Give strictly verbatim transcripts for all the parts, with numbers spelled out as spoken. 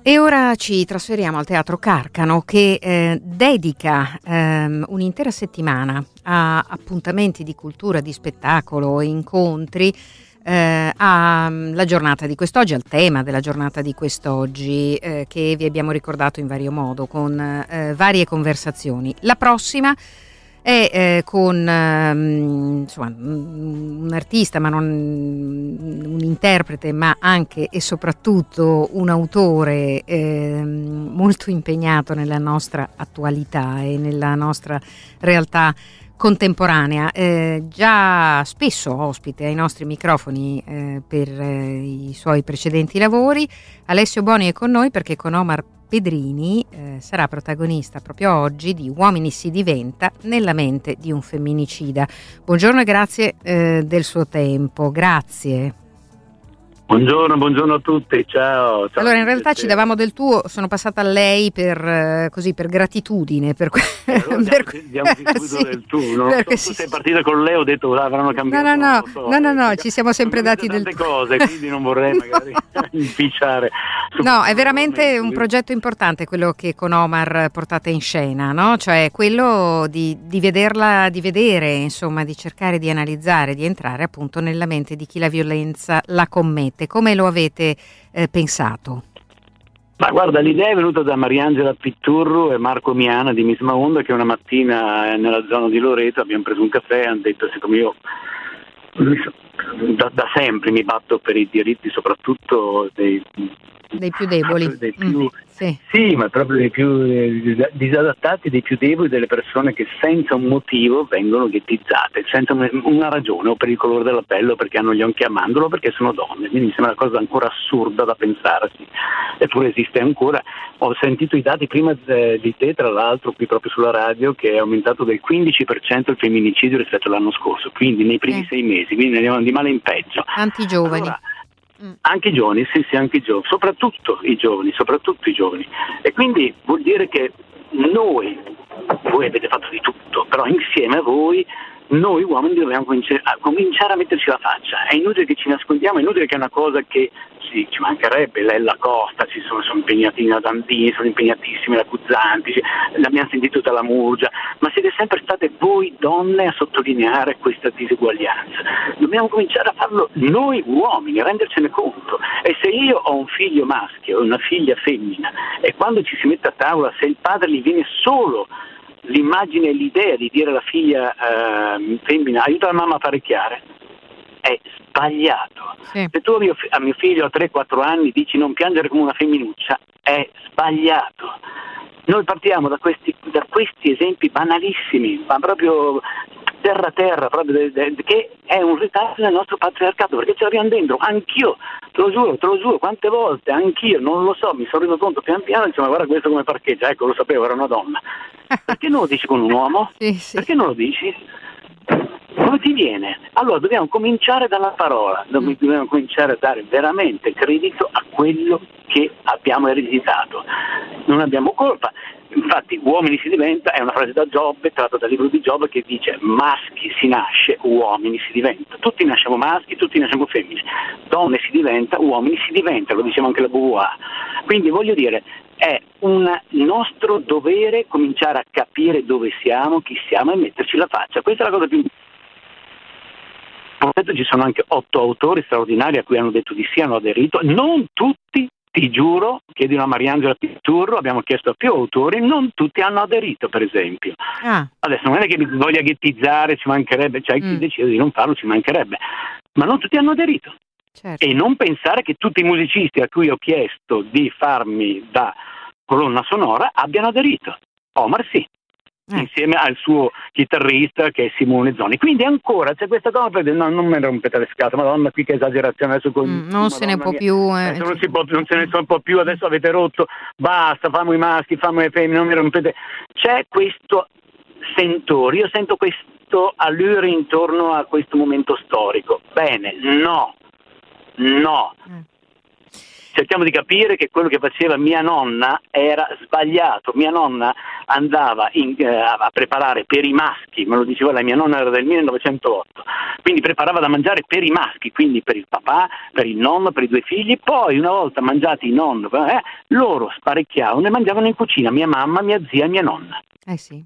E ora ci trasferiamo al Teatro Carcano, che eh, dedica ehm, un'intera settimana a appuntamenti di cultura, di spettacolo, incontri, eh, alla giornata di quest'oggi, al tema della giornata di quest'oggi, eh, che vi abbiamo ricordato in vario modo con eh, varie conversazioni. La prossima è eh, con ehm, insomma, un artista, ma non un interprete, ma anche e soprattutto un autore ehm, molto impegnato nella nostra attualità e nella nostra realtà contemporanea, eh, già spesso ospite ai nostri microfoni eh, per eh, i suoi precedenti lavori. Alessio Boni è con noi perché con Omar Pedrini eh, sarà protagonista proprio oggi di Uomini si diventa nella mente di un femminicida. Buongiorno e grazie eh, del suo tempo, grazie. Buongiorno, buongiorno a tutti, ciao. ciao allora in realtà ci davamo del tuo, sono passata a lei per eh, così per gratitudine, per, que- allora, per diamo, diamo sì, del tu, non so, sì, tu sei partita con lei, ho detto ah, avranno cambiato. No, no, no, so, no, no, no, ci siamo sempre dati del tante cose, quindi non vorrei magari impicciare. No, è veramente un progetto importante quello che con Omar portate in scena, no? Cioè quello di, di vederla, di vedere, insomma, di cercare di analizzare, di entrare appunto nella mente di chi la violenza la commette. Come lo avete eh, pensato? Ma guarda, l'idea è venuta da Mariangela Pitturru e Marco Miana di Miss Maonda, che una mattina eh, nella zona di Loreto abbiamo preso un caffè e hanno detto, siccome io da, da sempre mi batto per i diritti soprattutto dei, dei più deboli, dei più, mm, sì. sì, ma proprio dei più eh, disadattati, dei più deboli, delle persone che senza un motivo vengono ghettizzate, senza una ragione, o per il colore della pelle, o perché hanno gli occhi a mandorlo, o perché sono donne. Quindi mi sembra una cosa ancora assurda da pensarsi, eppure esiste ancora. Ho sentito i dati prima di te, tra l'altro, qui proprio sulla radio, che è aumentato del quindici per cento il femminicidio rispetto all'anno scorso, quindi nei primi eh. sei mesi, quindi andiamo di male in peggio. Tanti giovani. Allora, anche i giovani, sì, sì, anche i giovani, soprattutto i giovani, soprattutto i giovani. E quindi vuol dire che noi, voi avete fatto di tutto, però insieme a voi, noi uomini dobbiamo cominciare a, cominciare a metterci la faccia. È inutile che ci nascondiamo, è inutile che è una cosa che sì, ci mancherebbe. Lella Costa, ci sono, sono impegnati da Dandini, sono impegnatissimi la Guzzanti, l'abbiamo sentito dalla Murgia, ma siete sempre state voi donne a sottolineare questa diseguaglianza. Dobbiamo cominciare a farlo noi uomini, a rendercene conto. E se io ho un figlio maschio e una figlia femmina, e quando ci si mette a tavola, se il padre gli viene solo l'immagine e l'idea di dire alla figlia eh, femmina aiuta la mamma a parecchiare, è sbagliato. Sì. Se tu a mio, a mio figlio a tre quattro anni dici non piangere come una femminuccia, è sbagliato. Noi partiamo da questi, da questi esempi banalissimi, ma proprio terra terra, proprio de, de, de, che è un retaggio del nostro patriarcato, perché ce l'abbiamo dentro. Anch'io, te lo giuro, te lo giuro, quante volte, anch'io, non lo so, mi sono reso conto pian piano, insomma, guarda questo come parcheggia, ecco, lo sapevo, era una donna. Perché non lo dici con un uomo? Sì, sì. Perché non lo dici? Come ti viene? Allora dobbiamo cominciare dalla parola, dobbiamo mm. cominciare a dare veramente credito a quello che abbiamo ereditato. Non abbiamo colpa. Infatti Uomini si diventa è una frase da Giobbe, tratta dal libro di Giobbe, che dice maschi si nasce, uomini si diventa. Tutti nasciamo maschi, tutti nasciamo femmine. Donne si diventa, uomini si diventa, lo diceva anche la Beauvoir. Quindi voglio dire, è un nostro dovere cominciare a capire dove siamo, chi siamo e metterci la faccia. Questa è la cosa più importante. Ci sono anche otto autori straordinari a cui hanno detto di sì, hanno aderito, non tutti. Ti giuro, chiedi a Mariangela Pitturru, abbiamo chiesto a più autori, non tutti hanno aderito, per esempio. Ah. Adesso non è che mi voglia ghettizzare, ci mancherebbe, c'è cioè, chi mm. decide di non farlo, ci mancherebbe, ma non tutti hanno aderito. Certo. E non pensare che tutti i musicisti a cui ho chiesto di farmi da colonna sonora abbiano aderito. Omar sì. Eh. Insieme al suo chitarrista che è Simone Zoni. Quindi ancora c'è questa cosa per dire, no, non me ne rompete le scatole, madonna, qui che esagerazione adesso con, mm, non se ne può mia, più eh. non, si può, non se ne può più, adesso avete rotto, basta, famo i maschi, famo le femmine, non mi rompete. C'è questo sentore, io sento questo allure intorno a questo momento storico. Bene, no, no. Mm. cerchiamo di capire che quello che faceva mia nonna era sbagliato. Mia nonna andava in, eh, a preparare per i maschi, me lo diceva la mia nonna, era del millenovecentootto, quindi preparava da mangiare per i maschi, quindi per il papà, per il nonno, per i due figli. Poi una volta mangiati i nonno, eh, loro sparecchiavano e mangiavano in cucina, mia mamma, mia zia, mia nonna. Eh sì.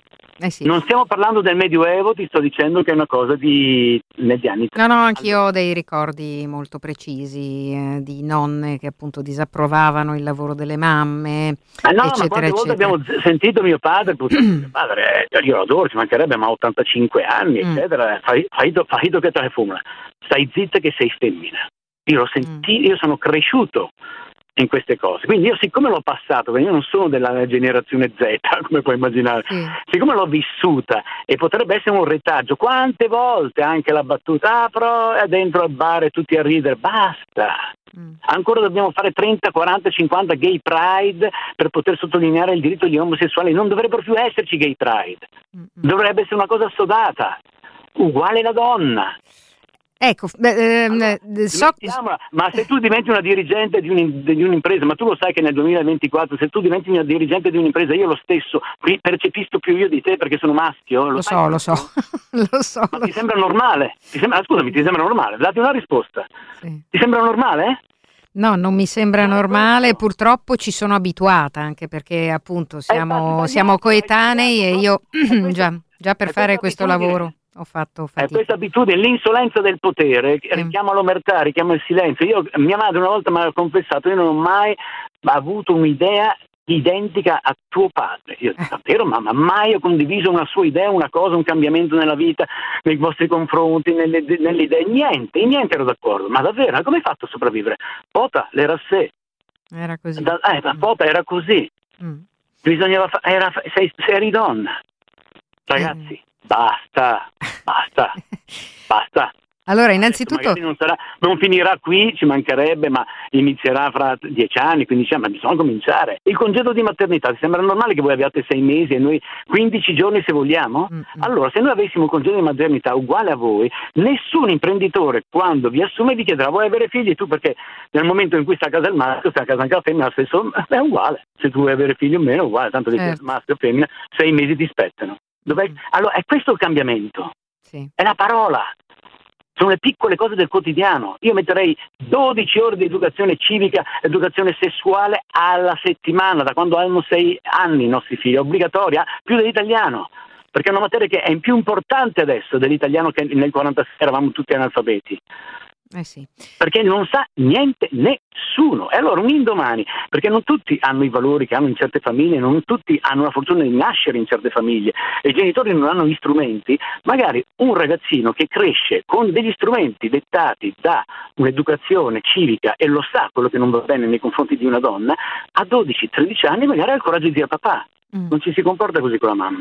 Eh sì. Non stiamo parlando del Medioevo, ti sto dicendo che è una cosa di negli anni No, no, anch'io ho dei ricordi molto precisi eh, di nonne che appunto disapprovavano il lavoro delle mamme, Ah, no, eccetera, ma quante volte eccetera. abbiamo z- sentito mio padre, purtroppo mio padre, eh, io lo adoro, ci mancherebbe, ma ha ottantacinque anni, Mm. eccetera, fai, fai, do- fai do che te ne fumula, stai zitta che sei femmina. Io l'ho sentito, io sono cresciuto in queste cose, quindi io siccome l'ho passato, perché io non sono della generazione Z, come puoi immaginare, Sì. siccome l'ho vissuta e potrebbe essere un retaggio, quante volte anche la battuta, ah però è dentro al bar e tutti a ridere, basta. Mm. Ancora dobbiamo fare trenta, quaranta, cinquanta gay pride per poter sottolineare il diritto degli omosessuali. Non dovrebbero più esserci gay pride, Mm-mm. dovrebbe essere una cosa assodata, uguale la donna. Ecco, beh, ehm, Allora, eh, so, mettiamola, ma se tu diventi una dirigente di, un, di un'impresa, ma tu lo sai che nel duemilaventiquattro se tu diventi una dirigente di un'impresa, io lo stesso percepisco più io di te perché sono maschio, lo, lo sai so, lo questo? so, lo so. Ma lo ti so. sembra normale? Ti sembra, ah, scusami, ti sembra normale? Dati una risposta. Sì. Ti sembra normale? No, non mi sembra No, normale, questo. purtroppo ci sono abituata, anche perché appunto siamo, infatti, siamo coetanei e io È questa- già, già per è fare questa questo abitudine. lavoro ho fatto È fatica. questa abitudine, l'insolenza del potere, richiama l'omertà, richiama il silenzio. Io, mia madre una volta mi ha confessato, io non ho mai avuto un'idea identica a tuo padre. Io dico, davvero, mamma, mai ho condiviso una sua idea, una cosa, un cambiamento nella vita, nei vostri confronti, nelle, nelle idee, niente, in niente ero d'accordo. Ma davvero, ma come hai fatto a sopravvivere? Pota, l'era sé. Era così. Da, eh, ma Pota era così. Mm. Bisognava fa- era, sei, sei eri donna. Ragazzi, Eh. basta, basta, basta. Allora, Adesso innanzitutto, magari non, sarà, non finirà qui, ci mancherebbe, ma inizierà fra dieci anni, quindici anni, ma bisogna cominciare. Il congedo di maternità, ti sembra normale che voi abbiate sei mesi e noi quindici giorni se vogliamo? Mm-mm. Allora, se noi avessimo un congedo di maternità uguale a voi, nessun imprenditore quando vi assume vi chiederà vuoi avere figli? Tu perché nel momento in cui sta a casa il maschio, sta a casa anche la femmina, stesso, è uguale. Se tu vuoi avere figli o meno, è uguale, tanto Certo. che maschio o femmina, sei mesi ti spettano. Dov'è? Mm. Allora, è questo il cambiamento, sì. è la parola. Sono le piccole cose del quotidiano. Io metterei dodici ore di educazione civica, educazione sessuale alla settimana, da quando hanno sei anni i nostri figli, è obbligatoria, più dell'italiano, perché è una materia che è più importante adesso dell'italiano che nel quarantasei eravamo tutti analfabeti. Eh sì. Perché non sa niente nessuno. E allora un indomani, perché non tutti hanno i valori che hanno in certe famiglie, non tutti hanno la fortuna di nascere in certe famiglie e i genitori non hanno gli strumenti, magari un ragazzino che cresce con degli strumenti dettati da un'educazione civica e lo sa quello che non va bene nei confronti di una donna, a dodici tredici anni magari ha il coraggio di dire papà, Mm. non ci si comporta così con la mamma.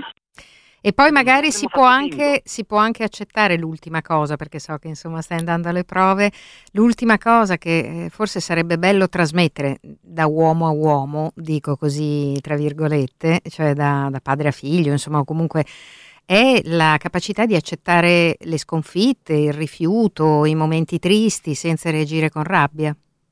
E poi magari si Abbiamo può, fatto anche, bingo. si può anche accettare l'ultima cosa, perché so che insomma stai andando alle prove, l'ultima cosa che eh, forse sarebbe bello trasmettere da uomo a uomo, dico così tra virgolette, cioè da, da padre a figlio, insomma, o comunque è la capacità di accettare le sconfitte, il rifiuto, i momenti tristi senza reagire con rabbia,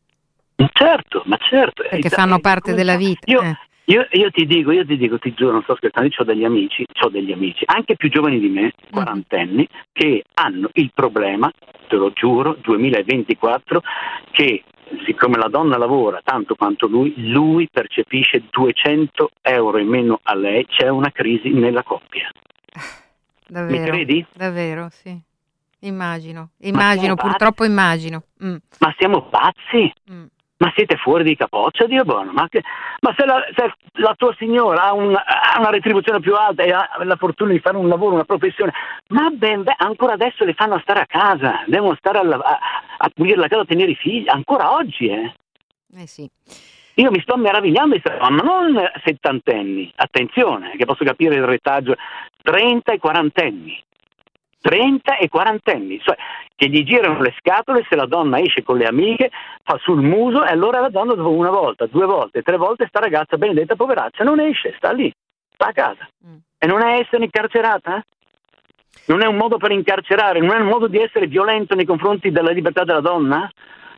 Certo, ma certo. perché Eh, fanno eh, parte come- della vita. Io, eh. io, io ti dico, io ti dico, ti giuro, non sto scherzando, io ho degli amici, ho degli amici, anche più giovani di me, quarantenni, che hanno il problema, te lo giuro, duemilaventiquattro, che siccome la donna lavora tanto quanto lui, lui percepisce duecento euro in meno a lei, c'è una crisi nella coppia. Davvero, Mi credi? davvero, sì. Immagino, Ma immagino, siamo purtroppo immagino. Mm, Ma siamo pazzi? mm. Ma siete fuori di capoccia, Dio buono? Ma, che, ma se, la, se la tua signora ha, un, ha una retribuzione più alta e ha la fortuna di fare un lavoro, una professione, ma ben, beh, ancora adesso le fanno stare a casa, devono stare a, a, a pulire la casa, a tenere i figli, ancora oggi, eh? Eh sì. Io mi sto meravigliando di questa cosa, ma non settantenni, attenzione, che posso capire il retaggio, trenta e quarantenni. trenta e quarantenni, cioè che gli girano le scatole se la donna esce con le amiche, fa sul muso e allora la donna dopo una volta, due volte, tre volte sta ragazza benedetta poveraccia non esce, sta lì, sta a casa. Mm. E non è essere incarcerata? Eh? Non è un modo per incarcerare, non è un modo di essere violento nei confronti della libertà della donna?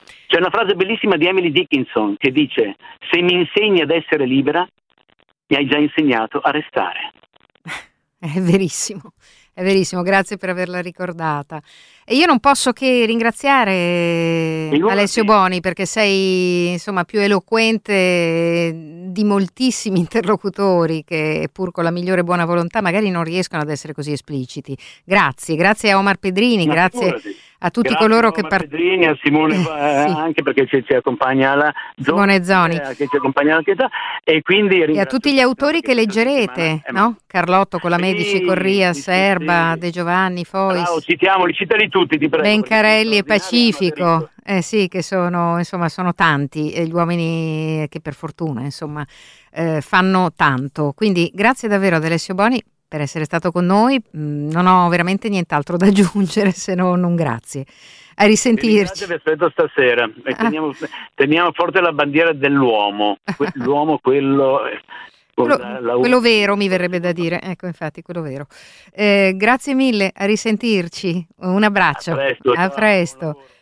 C'è una frase bellissima di Emily Dickinson che dice: se mi insegni ad essere libera, mi hai già insegnato a restare. È verissimo, è verissimo, grazie per averla ricordata. E io non posso che ringraziare Alessio Boni, perché sei insomma più eloquente di moltissimi interlocutori che, pur con la migliore buona volontà, magari non riescono ad essere così espliciti. Grazie, grazie a Omar Pedrini, Ma grazie figurati. a tutti Grazie coloro a che Omar Pedrini, a Simone, eh, eh, sì. anche perché ci, ci accompagna la Simone Zoni, eh, che ci accompagna anche da, e quindi e a tutti gli autori che leggerete, eh, no? Carlotto con la sì, Medici, Corria, sì, Serba, sì. De Giovanni, Fois, Bravo, citiamoli, citali tutti, ti prego. Bencarelli e perché sono straordinari, hanno Pacifico, eh sì, che sono insomma sono tanti, e gli uomini che per fortuna insomma eh, fanno tanto. Quindi grazie davvero ad Alessio Boni per essere stato con noi. Mm, non ho veramente nient'altro da aggiungere se non un grazie. A risentirci. Vi aspetto stasera e teniamo, teniamo forte la bandiera dell'uomo, que- l'uomo quello, eh, con Quello, la- la- quello vero, mi verrebbe da dire, ecco, infatti, quello vero. Eh, grazie mille, a risentirci. Un abbraccio. A presto, A ciao, buon presto. lavoro.